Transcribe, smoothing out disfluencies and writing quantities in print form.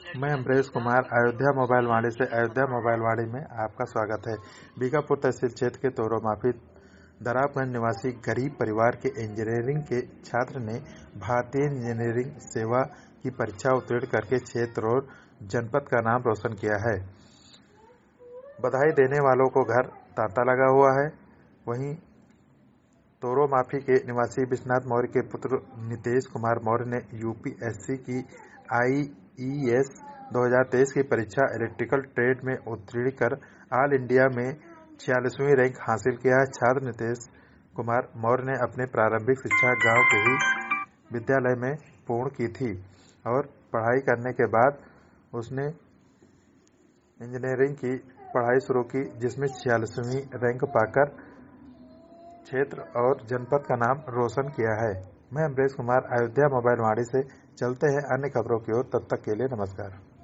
मैं अमरेश कुमार अयोध्या मोबाइल वाणी से अयोध्या मोबाइल वाणी में आपका स्वागत है। बीकापुर तहसील क्षेत्र के तोरो माफी दराबगंज निवासी गरीब परिवार के इंजीनियरिंग के छात्र ने भारतीय इंजीनियरिंग सेवा की परीक्षा उत्तीर्ण करके क्षेत्र और जनपद का नाम रोशन किया है। बधाई देने वालों को घर तांता लगा हुआ है। वहीं तोरो माफी के निवासी विश्वनाथ मौर्य के पुत्र नितेश कुमार मौर्य ने यूपीएससी की IES 2023 की परीक्षा इलेक्ट्रिकल ट्रेड में उत्तीर्ण कर ऑल इंडिया में 46वीं रैंक हासिल किया है। छात्र नितेश कुमार मौर्य ने अपनी प्रारंभिक शिक्षा गांव के ही विद्यालय में पूर्ण की थी और पढ़ाई करने के बाद उसने इंजीनियरिंग की पढ़ाई शुरू की, जिसमें 46वीं रैंक पाकर क्षेत्र और जनपद का नाम रोशन किया है। मैं अमरेश कुमार अयोध्या मोबाइल वाणी से। चलते हैं अन्य खबरों की ओर, तब तक के लिए नमस्कार।